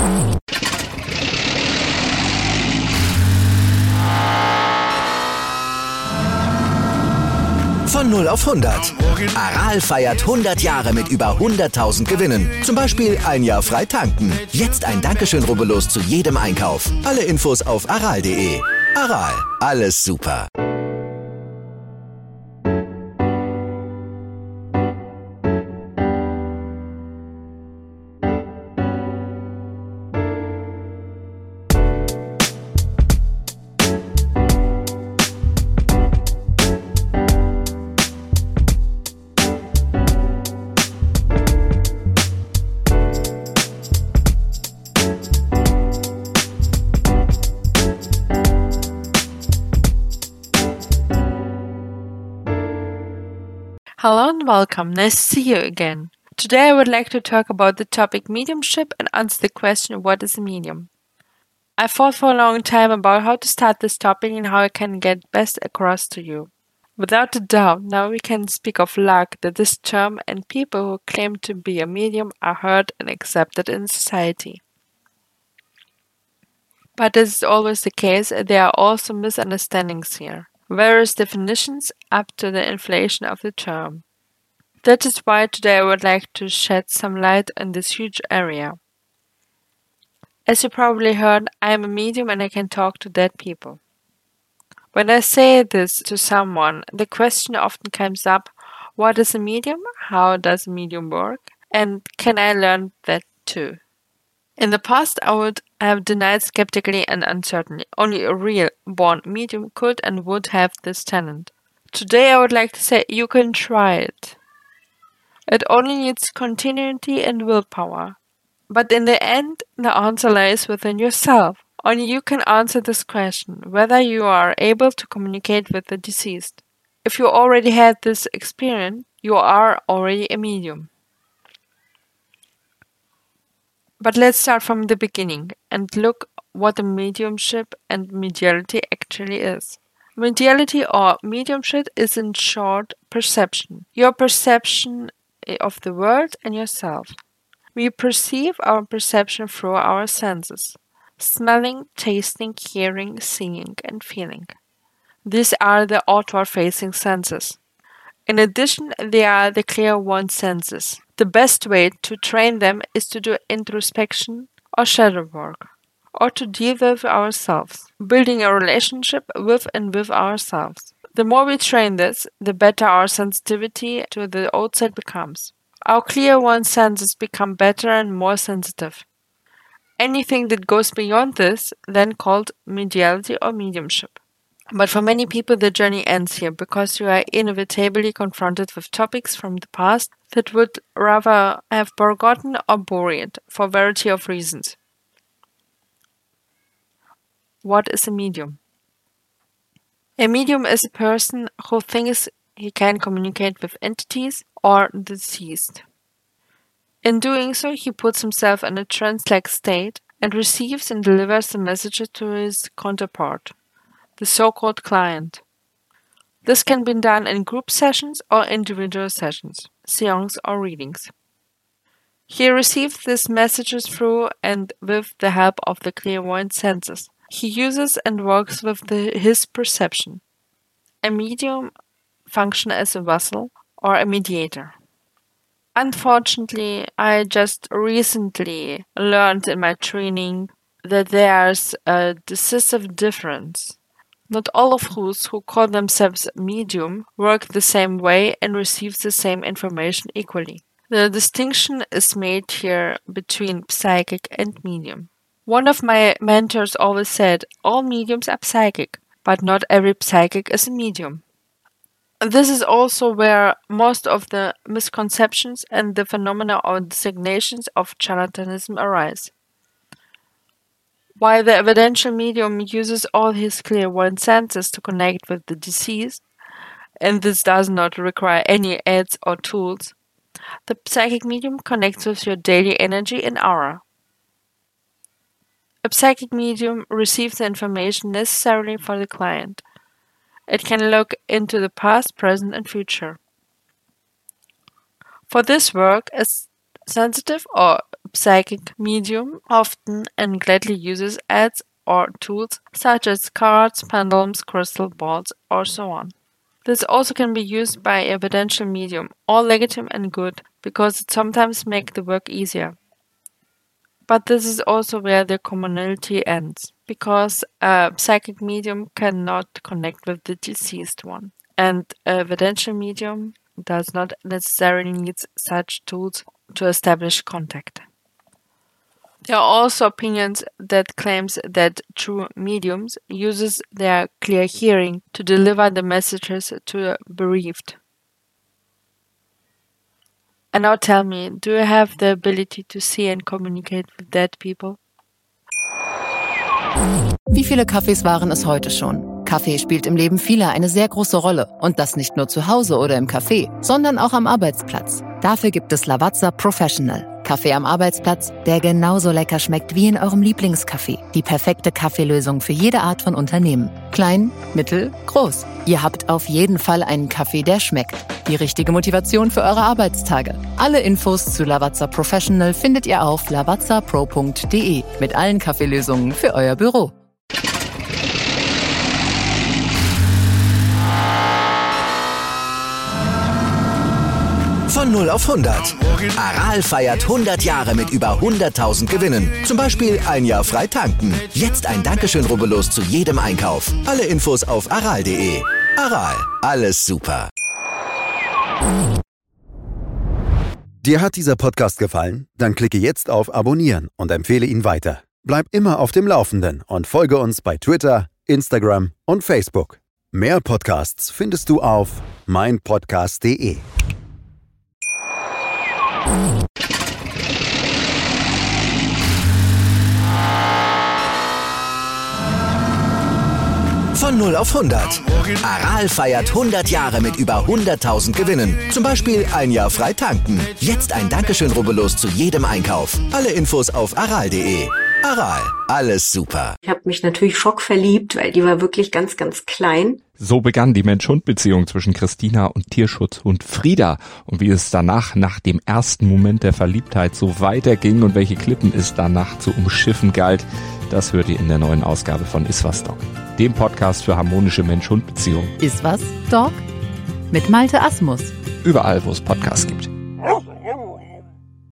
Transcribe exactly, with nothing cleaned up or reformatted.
Von null auf hundert. Aral feiert hundert Jahre mit über hunderttausend Gewinnen. Zum Beispiel ein Jahr frei tanken. Jetzt ein Dankeschön, rubbellos zu jedem Einkauf. Alle Infos auf aral punkt de. Aral, alles super. Hello and welcome, nice to see you again. Today I would like to talk about the topic mediumship and answer the question, what is a medium? I thought for a long time about how to start this topic and how I can get best across to you. Without a doubt, now we can speak of luck that this term and people who claim to be a medium are heard and accepted in society. But as is always the case, there are also misunderstandings here. Various definitions up to the inflation of the term. That is why today I would like to shed some light on this huge area. As you probably heard, I am a medium and I can talk to dead people. When I say this to someone, the question often comes up, what is a medium? How does a medium work? And can I learn that too? In the past, I would have denied skeptically and uncertainly. Only a real, born medium could and would have this talent. Today, I would like to say you can try it. It only needs continuity and willpower. But in the end, the answer lies within yourself. Only you can answer this question, whether you are able to communicate with the deceased. If you already had this experience, you are already a medium. But let's start from the beginning and look what a mediumship and mediality actually is. Mediality or mediumship is in short perception. Your perception of the world and yourself. We perceive our perception through our senses. Smelling, tasting, hearing, seeing, and feeling. These are the outward-facing senses. In addition, they are the clear-one senses. The best way to train them is to do introspection or shadow work, or to deal with ourselves, building a relationship with and with ourselves. The more we train this, the better our sensitivity to the outside becomes. Our clear-one senses become better and more sensitive. Anything that goes beyond this, then called mediality or mediumship. But for many people the journey ends here, because you are inevitably confronted with topics from the past that would rather have forgotten or buried, for a variety of reasons. What is a medium? A medium is a person who thinks he can communicate with entities or the deceased. In doing so, he puts himself in a trance-like state and receives and delivers the messages to his counterpart, the so-called client. This can be done in group sessions or individual sessions, seances or readings. He receives these messages through and with the help of the clairvoyant senses. He uses and works with the, his perception. A medium functions as a vessel or a mediator. Unfortunately, I just recently learned in my training that there's a decisive difference. Not all of those who call themselves medium work the same way and receive the same information equally. The distinction is made here between psychic and medium. One of my mentors always said, all mediums are psychic, but not every psychic is a medium. This is also where most of the misconceptions and the phenomena or designations of charlatanism arise. While the evidential medium uses all his clairvoyant senses to connect with the deceased, and this does not require any aids or tools, the psychic medium connects with your daily energy and aura. A psychic medium receives the information necessarily for the client. It can look into the past, present, and future. For this work, a Sensitive or psychic medium often and gladly uses ads or tools such as cards, pendulums, crystal balls, or so on. This also can be used by a evidential medium, all legitimate and good, because it sometimes makes the work easier. But this is also where the commonality ends, because a psychic medium cannot connect with the deceased one, and a evidential medium does not necessarily need such tools to establish contact. There are also opinions that claims that true mediums uses their clear hearing to deliver the messages to the bereaved. And now tell me, do you have the ability to see and communicate with dead people? Wie viele Kaffees waren es heute schon? Kaffee spielt im Leben vieler eine sehr große Rolle. Und das nicht nur zu Hause oder im Café, sondern auch am Arbeitsplatz. Dafür gibt es Lavazza Professional. Kaffee am Arbeitsplatz, der genauso lecker schmeckt wie in eurem Lieblingscafé. Die perfekte Kaffeelösung für jede Art von Unternehmen. Klein, mittel, groß. Ihr habt auf jeden Fall einen Kaffee, der schmeckt. Die richtige Motivation für eure Arbeitstage. Alle Infos zu Lavazza Professional findet ihr auf lavazza pro punkt de mit allen Kaffeelösungen für euer Büro. Von null auf hundert. Aral feiert hundert Jahre mit über hunderttausend Gewinnen. Zum Beispiel ein Jahr frei tanken. Jetzt ein Dankeschön, rubbellos zu jedem Einkauf. Alle Infos auf aral punkt de. Aral, alles super. Dir hat dieser Podcast gefallen? Dann klicke jetzt auf Abonnieren und empfehle ihn weiter. Bleib immer auf dem Laufenden und folge uns bei Twitter, Instagram und Facebook. Mehr Podcasts findest du auf mein podcast punkt de. Von null auf hundert. Aral feiert hundert Jahre mit über hunderttausend Gewinnen. Zum Beispiel ein Jahr frei tanken. Jetzt ein Dankeschön, rubbellos zu jedem Einkauf. Alle Infos auf aral punkt de. Aral, alles super. Ich habe mich natürlich schockverliebt, weil die war wirklich ganz, ganz klein. So begann die Mensch-Hund-Beziehung zwischen Christina und Tierschutzhund Frieda. Und wie es danach, nach dem ersten Moment der Verliebtheit, so weiterging und welche Klippen es danach zu umschiffen galt, das hört ihr in der neuen Ausgabe von Iswas Dog, dem Podcast für harmonische Mensch-Hund-Beziehungen. Iswas Dog? Mit Malte Asmus. Überall, wo es Podcasts gibt.